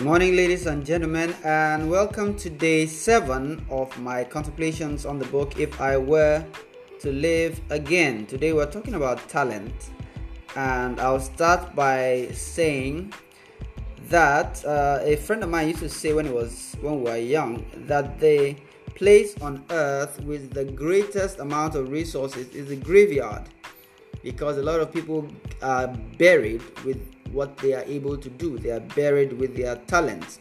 Good morning, ladies and gentlemen, and welcome to day 7 of my contemplations on the book If I Were to Live Again. Today we're talking about talent, and I'll start by saying that a friend of mine used to say when we were young that the place on earth with the greatest amount of resources is the graveyard, because a lot of people are buried with what they are able to do. They are buried with their talents.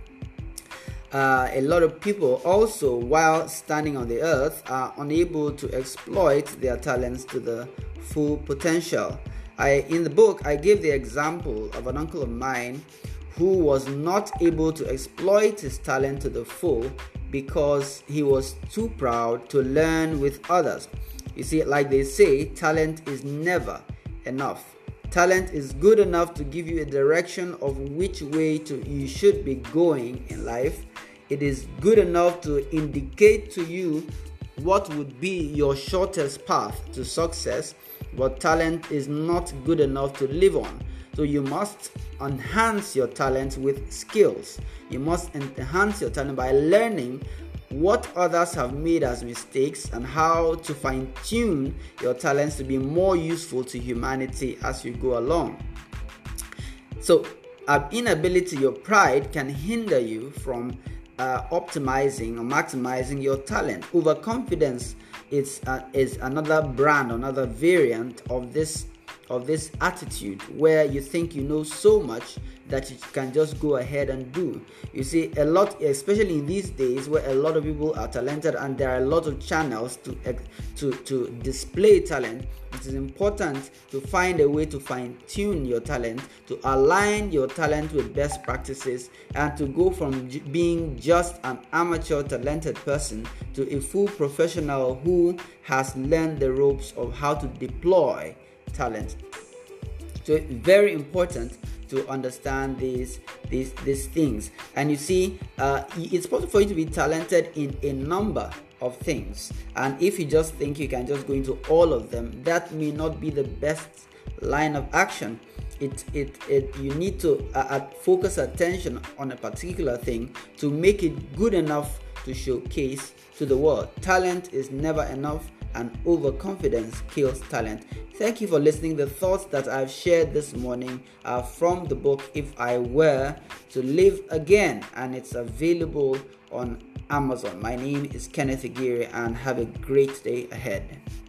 A lot of people also, while standing on the earth, are unable to exploit their talents to the full potential. In the book, I gave the example of an uncle of mine who was not able to exploit his talent to the full because he was too proud to learn with others. You see, like they say, talent is never enough. Talent is good enough to give you a direction of which way you should be going in life. It is good enough to indicate to you what would be your shortest path to success, but talent is not good enough to live on. So you must enhance your talent with skills. You must enhance your talent by learning what others have made as mistakes and how to fine-tune your talents to be more useful to humanity as you go along. So, inability, your pride, can hinder you from optimizing or maximizing your talent. Overconfidence is another brand, another variant of this attitude, where you think you know so much that you can just go ahead and do. You see, a lot, especially in these days where a lot of people are talented and there are a lot of channels to display talent, it is important to find a way to fine-tune your talent, to align your talent with best practices, and to go from being just an amateur talented person to a full professional who has learned the ropes of how to deploy talent. So it's very important to understand these things. And you see, it's possible for you to be talented in a number of things, and if you just think you can just go into all of them, that may not be the best line of action. You need to focus attention on a particular thing to make it good enough to showcase to the world. Talent is never enough, and overconfidence kills talent. Thank you for listening. The thoughts that I've shared this morning are from the book If I Were to Live Again, and it's available on Amazon. My name is Kenneth Aguirre, and have a great day ahead.